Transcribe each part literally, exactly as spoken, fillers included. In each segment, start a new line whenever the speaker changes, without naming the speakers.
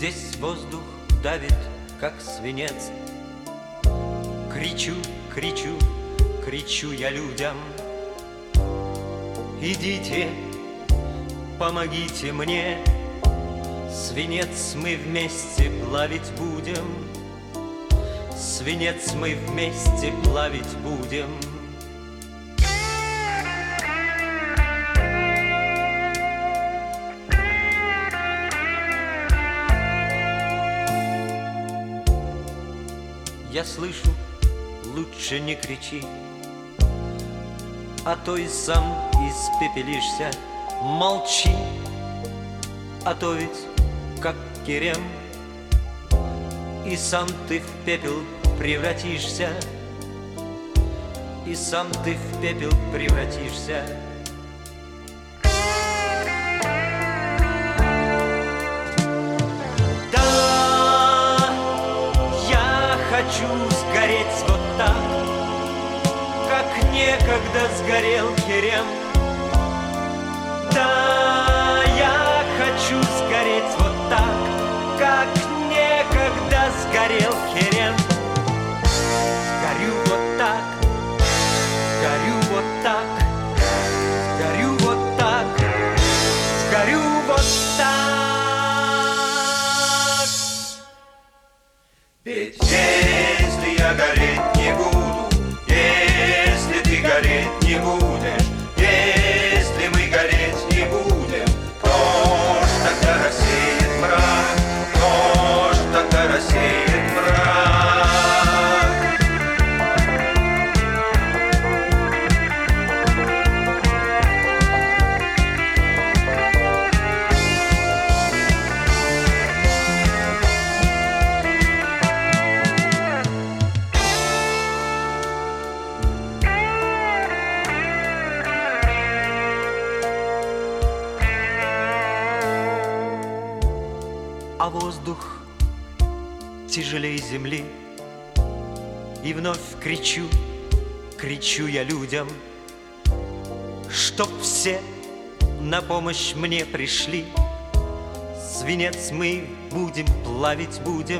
Здесь воздух давит, как свинец. Кричу, кричу, кричу я людям: идите, помогите мне, свинец мы вместе плавить будем, свинец мы вместе плавить будем. Я слышу, лучше не кричи, а то и сам испепелишься. Молчи, а то ведь как Керем, и сам ты в пепел превратишься, и сам ты в пепел превратишься. Хочу сгореть вот так, как некогда сгорел Керем. Да, я хочу сгореть вот так, как некогда сгорел Керем. Сгорю вот так, сгорю вот так, сгорю вот так, сгорю вот так. Ведь если я гореть не буду, если ты гореть не будешь, если мы гореть не будем, кто ж тогда рассеет мрак, кто ж тогда рассеет мрак? А воздух тяжелей земли. И вновь кричу, кричу я людям, чтоб все на помощь мне пришли. Свинец мы будем плавить будем,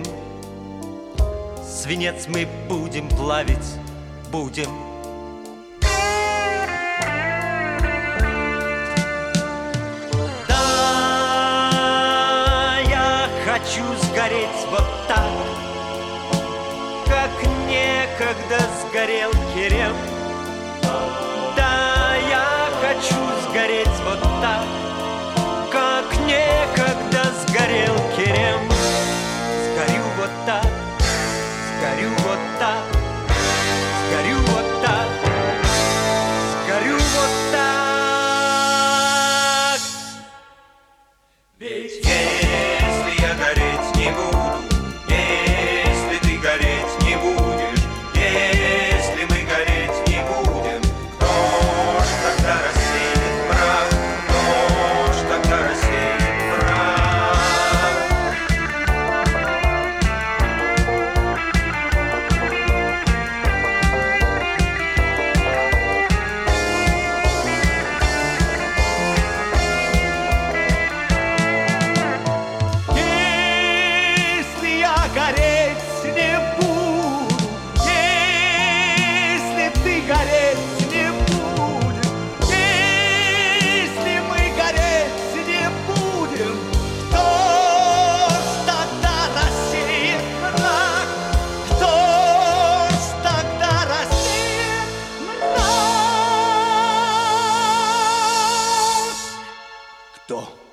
свинец мы будем плавить будем. Хочу сгореть вот так, как некогда сгорел Керем. Да, я хочу сгореть вот так, как некогда сгорел Керем. Сгорю вот так, сгорю вот так, сгорю вот так, сгорю вот так. Ведь если я гореть не буду, если ты гореть не будешь, если мы гореть не будем, кто ж тогда рассеет мрак, кто ж тогда рассеет мрак? Кто?